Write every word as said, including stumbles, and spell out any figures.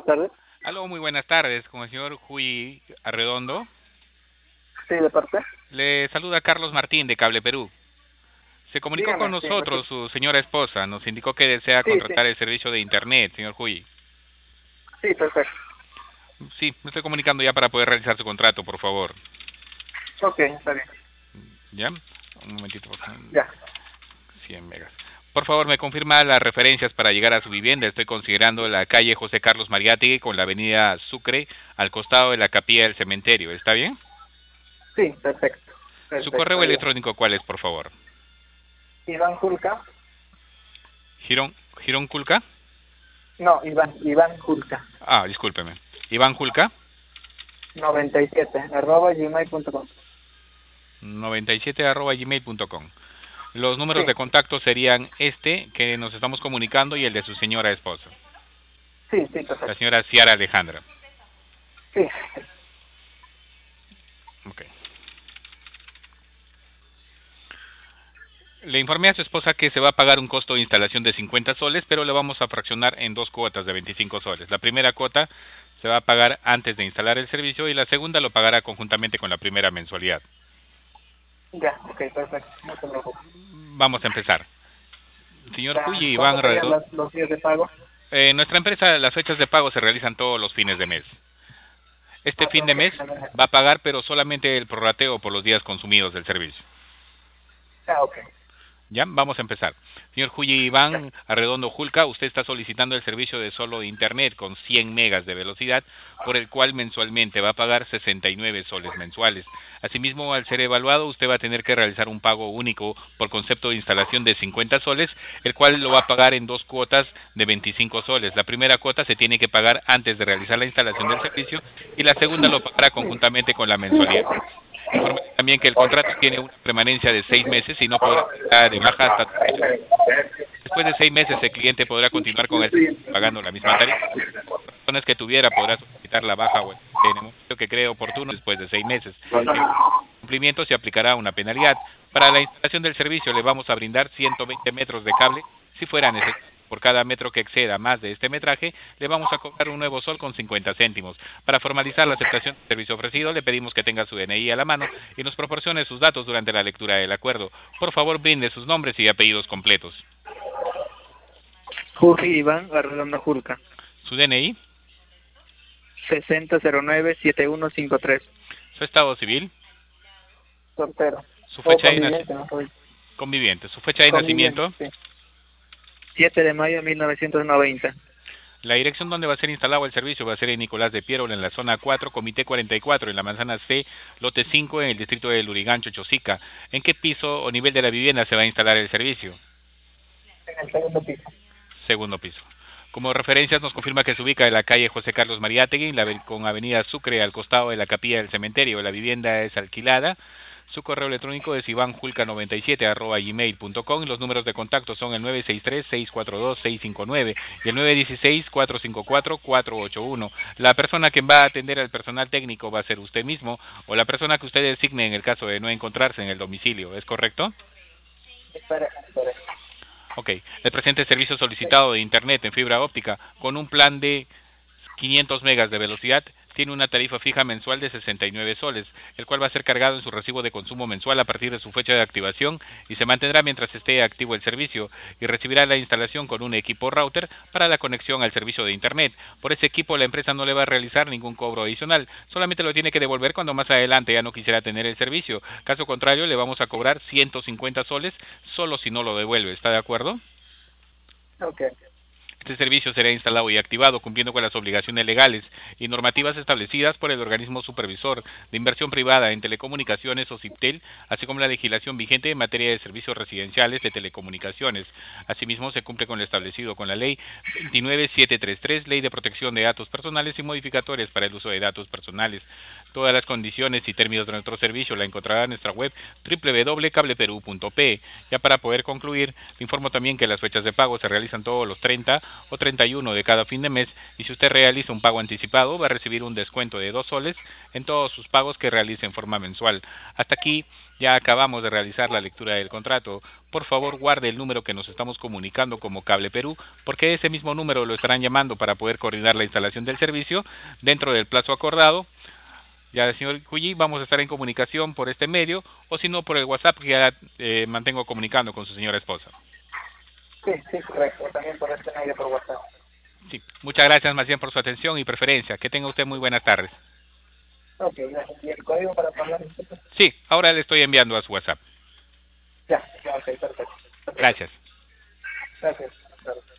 tardes. Aló, muy buenas tardes, con el señor Huy Arredondo. Sí, de parte. Le saluda Carlos Martín de Cable Perú. Se comunicó con Dígame, sí, me nosotros escucho. su señora esposa, nos indicó que desea Sí, sí, contratar el servicio de Internet, señor Huy. sí, perfecto. Sí, me estoy comunicando ya para poder realizar su contrato, por favor. Ok, está bien. ¿Ya? Un momentito, por favor. Ya. cien megas. Por favor, me confirma las referencias para llegar a su vivienda. Estoy considerando la calle José Carlos Mariátegui con la avenida Sucre al costado de la capilla del cementerio. ¿Está bien? Sí, perfecto. Su Perfecto, correo ahí va. electrónico, ¿cuál es, por favor? Iván Julca. Girón, Girón Culca. No, Iván, Iván Julca. Ah, discúlpeme. Iván Julca, noventa y siete, arroba gmail punto com. noventa y siete arroba gmail punto com. Los Sí, números de contacto serían este que nos estamos comunicando y el de su señora esposa, sí, sí, la perfecto. señora Ciara Alejandra. Sí. Okay. Le informé a su esposa que se va a pagar un costo de instalación de cincuenta soles, pero le vamos a fraccionar en dos cuotas de veinticinco soles. La primera cuota se va a pagar antes de instalar el servicio y la segunda lo pagará conjuntamente con la primera mensualidad. Ya, ok, perfecto. No se preocupe. Vamos a empezar. Señor Huy Ya, y Iván ¿cuándo serían Redondo, las, los días de pago? eh, en nuestra empresa las fechas de pago se realizan todos los fines de mes. Este Ah, fin tengo de que mes tener- va a pagar, pero solamente el prorrateo por los días consumidos del servicio. Ah, ok. ¿Ya? Vamos a empezar. Señor Juyi Iván Arredondo Julca, usted está solicitando el servicio de solo Internet con cien megas de velocidad, por el cual mensualmente va a pagar sesenta y nueve soles mensuales. Asimismo, al ser evaluado, usted va a tener que realizar un pago único por concepto de instalación de cincuenta soles, el cual lo va a pagar en dos cuotas de veinticinco soles. La primera cuota se tiene que pagar antes de realizar la instalación del servicio y la segunda lo pagará conjuntamente con la mensualidad. Informe también que el contrato tiene una permanencia de seis meses y no podrá dar de baja hasta tres meses. Después de seis meses, el cliente podrá continuar con el servicio pagando la misma tarifa. Por razones que tuviera, podrá solicitar la baja o el en el momento que cree oportuno después de seis meses. En cumplimiento se aplicará una penalidad. Para la instalación del servicio le vamos a brindar ciento veinte metros de cable si fuera necesario. Por cada metro que exceda más de este metraje, le vamos a cobrar un nuevo sol con cincuenta céntimos. Para formalizar la aceptación del servicio ofrecido, le pedimos que tenga su D N I a la mano y nos proporcione sus datos durante la lectura del acuerdo. Por favor, brinde sus nombres y apellidos completos. Jorge Iván Arredondo Julca. Su D N I, sesenta cero nueve setenta y uno cincuenta y tres. su estado civil, Soltero. su O fecha de nacimiento, conviviente, no soy. conviviente, su fecha de Conviviente, nacimiento, sí. siete de mayo de mil novecientos noventa. la dirección donde va a ser instalado el servicio va a ser en Nicolás de Piérola, en la zona cuatro, Comité cuarenta y cuatro, en la manzana C, lote cinco, en el distrito de Lurigancho, Chosica. ¿En qué piso o nivel de la vivienda se va a instalar el servicio? En el segundo piso. Segundo piso. Como referencias nos confirma que se ubica en la calle José Carlos Mariátegui, la, con avenida Sucre al costado de la capilla del cementerio. La vivienda es alquilada. Su correo electrónico es ivanjulca noventa y siete arroba gmail punto com y los números de contacto son el nueve seis tres, seis cuatro dos, seis cinco nueve y el nueve uno seis, cuatro cinco cuatro, cuatro ocho uno. La persona que va a atender al personal técnico va a ser usted mismo o la persona que usted designe en el caso de no encontrarse en el domicilio. ¿Es correcto? Espere, espere. Ok. El presente servicio solicitado de Internet en fibra óptica con un plan de quinientos megas de velocidad tiene una tarifa fija mensual de sesenta y nueve soles, el cual va a ser cargado en su recibo de consumo mensual a partir de su fecha de activación y se mantendrá mientras esté activo el servicio y recibirá la instalación con un equipo router para la conexión al servicio de Internet. Por ese equipo la empresa no le va a realizar ningún cobro adicional, solamente lo tiene que devolver cuando más adelante ya no quisiera tener el servicio. Caso contrario, le vamos a cobrar ciento cincuenta soles solo si no lo devuelve. ¿Está de acuerdo? Ok. Este servicio será instalado y activado cumpliendo con las obligaciones legales y normativas establecidas por el organismo supervisor de inversión privada en telecomunicaciones o CIPTEL, así como la legislación vigente en materia de servicios residenciales de telecomunicaciones. Asimismo, se cumple con lo establecido con la Ley veintinueve mil setecientos treinta y tres, Ley de Protección de Datos Personales y modificatorias para el uso de datos personales. Todas las condiciones y términos de nuestro servicio la encontrará en nuestra web doble u doble u doble u punto cableperú punto pe. Ya para poder concluir, le informo también que las fechas de pago se realizan todos los treinta o treinta y uno de cada fin de mes y si usted realiza un pago anticipado va a recibir un descuento de dos soles en todos sus pagos que realice en forma mensual. Hasta aquí Ya acabamos de realizar la lectura del contrato. Por favor, guarde el número que nos estamos comunicando como Cable Perú, porque ese mismo número lo estarán llamando para poder coordinar la instalación del servicio dentro del plazo acordado. Ya, señor Cuyi, vamos a estar en comunicación por este medio, o si no, por el WhatsApp que ya eh, mantengo comunicando con su señora esposa. Sí, sí, correcto. También por este medio, por WhatsApp. Sí, muchas gracias más bien por su atención y preferencia. Que tenga usted muy buenas tardes. Ok, gracias. ¿Y el código para pagar? Sí, ahora le estoy enviando a su WhatsApp. Ya, ya, ok, perfecto. Gracias. Gracias. Claro.